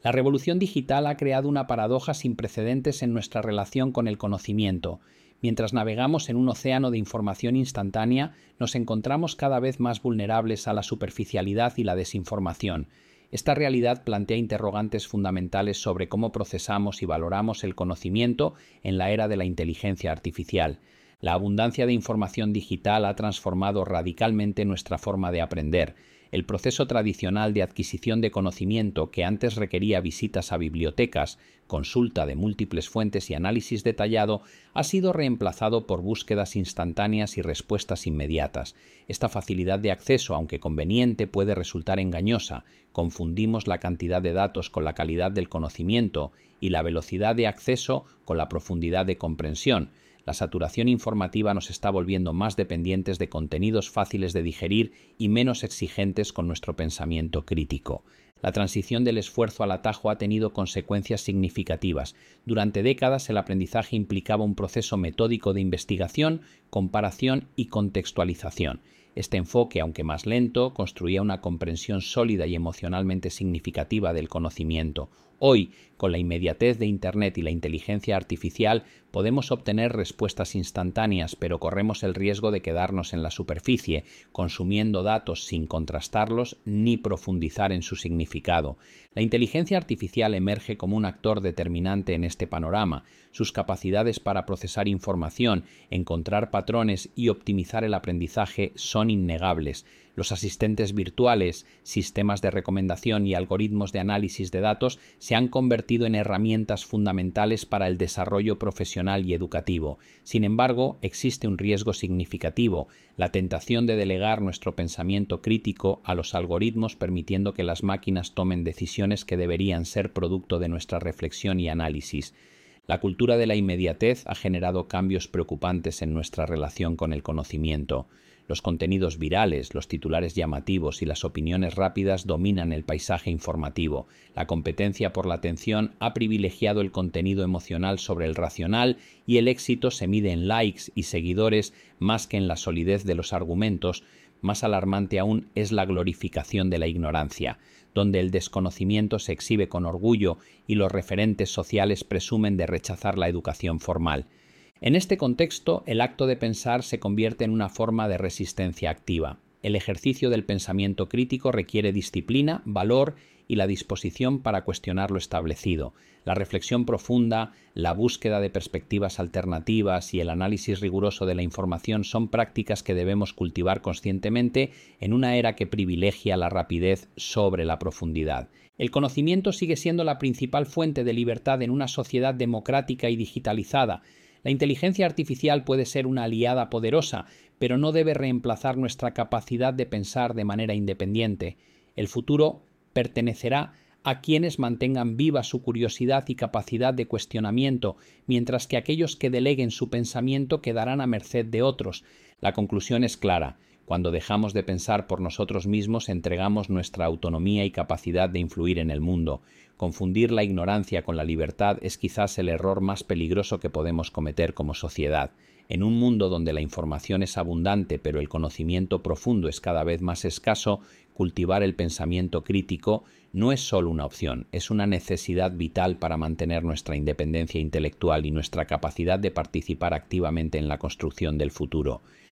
La revolución digital ha creado una paradoja sin precedentes en nuestra relación con el conocimiento. Mientras navegamos en un océano de información instantánea, nos encontramos cada vez más vulnerables a la superficialidad y la desinformación. Esta realidad plantea interrogantes fundamentales sobre cómo procesamos y valoramos el conocimiento en la era de la inteligencia artificial. La abundancia de información digital ha transformado radicalmente nuestra forma de aprender. El proceso tradicional de adquisición de conocimiento, que antes requería visitas a bibliotecas, consulta de múltiples fuentes y análisis detallado, ha sido reemplazado por búsquedas instantáneas y respuestas inmediatas. Esta facilidad de acceso, aunque conveniente, puede resultar engañosa. Confundimos la cantidad de datos con la calidad del conocimiento y la velocidad de acceso con la profundidad de comprensión. La saturación informativa nos está volviendo más dependientes de contenidos fáciles de digerir y menos exigentes con nuestro pensamiento crítico. La transición del esfuerzo al atajo ha tenido consecuencias significativas. Durante décadas el aprendizaje implicaba un proceso metódico de investigación, comparación y contextualización. Este enfoque, aunque más lento, construía una comprensión sólida y emocionalmente significativa del conocimiento. Hoy, con la inmediatez de Internet y la inteligencia artificial, podemos obtener respuestas instantáneas, pero corremos el riesgo de quedarnos en la superficie, consumiendo datos sin contrastarlos ni profundizar en su significado. La inteligencia artificial emerge como un actor determinante en este panorama. Sus capacidades para procesar información, encontrar patrones y optimizar el aprendizaje son innegables. Los asistentes virtuales, sistemas de recomendación y algoritmos de análisis de datos se han convertido en herramientas fundamentales para el desarrollo profesional y educativo. Sin embargo, existe un riesgo significativo: la tentación de delegar nuestro pensamiento crítico a los algoritmos, permitiendo que las máquinas tomen decisiones que deberían ser producto de nuestra reflexión y análisis. La cultura de la inmediatez ha generado cambios preocupantes en nuestra relación con el conocimiento. Los contenidos virales, los titulares llamativos y las opiniones rápidas dominan el paisaje informativo. La competencia por la atención ha privilegiado el contenido emocional sobre el racional y el éxito se mide en likes y seguidores más que en la solidez de los argumentos. Más alarmante aún es la glorificación de la ignorancia, donde el desconocimiento se exhibe con orgullo y los referentes sociales presumen de rechazar la educación formal. En este contexto, el acto de pensar se convierte en una forma de resistencia activa. El ejercicio del pensamiento crítico requiere disciplina, valor y la disposición para cuestionar lo establecido. La reflexión profunda, la búsqueda de perspectivas alternativas y el análisis riguroso de la información son prácticas que debemos cultivar conscientemente en una era que privilegia la rapidez sobre la profundidad. El conocimiento sigue siendo la principal fuente de libertad en una sociedad democrática y digitalizada. La inteligencia artificial puede ser una aliada poderosa, pero no debe reemplazar nuestra capacidad de pensar de manera independiente. El futuro pertenecerá a quienes mantengan viva su curiosidad y capacidad de cuestionamiento, mientras que aquellos que deleguen su pensamiento quedarán a merced de otros. La conclusión es clara: cuando dejamos de pensar por nosotros mismos, entregamos nuestra autonomía y capacidad de influir en el mundo. Confundir la ignorancia con la libertad es quizás el error más peligroso que podemos cometer como sociedad. En un mundo donde la información es abundante, pero el conocimiento profundo es cada vez más escaso, cultivar el pensamiento crítico no es solo una opción, es una necesidad vital para mantener nuestra independencia intelectual y nuestra capacidad de participar activamente en la construcción del futuro.